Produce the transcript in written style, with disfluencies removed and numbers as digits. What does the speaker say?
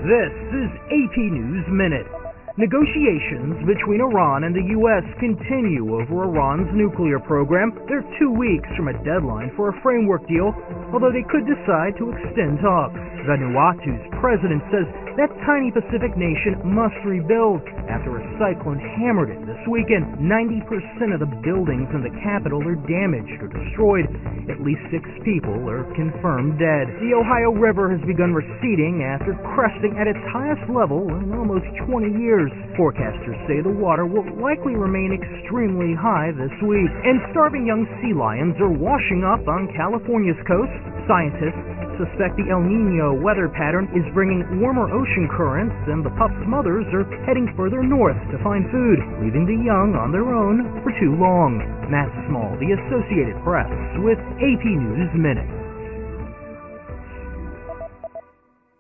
This is AP News Minute. Negotiations between Iran and the U.S. continue over Iran's nuclear program. They're 2 weeks from a deadline for a framework deal, although they could decide to extend talks. Vanuatu's president says that tiny Pacific nation must rebuild after a cyclone hammered it this weekend. 90% of the buildings in the capital are damaged or destroyed. At least 6 people are confirmed dead. The Ohio River has begun receding after cresting at its highest level in almost 20 years. Forecasters say the water will likely remain extremely high this week. And starving young sea lions are washing up on California's coast. Scientists suspect the El Nino weather pattern is bringing warmer ocean currents, and the pups' mothers are heading further north to find food, leaving the young on their own for too long. Matt Small, The Associated Press, with AP News Minute.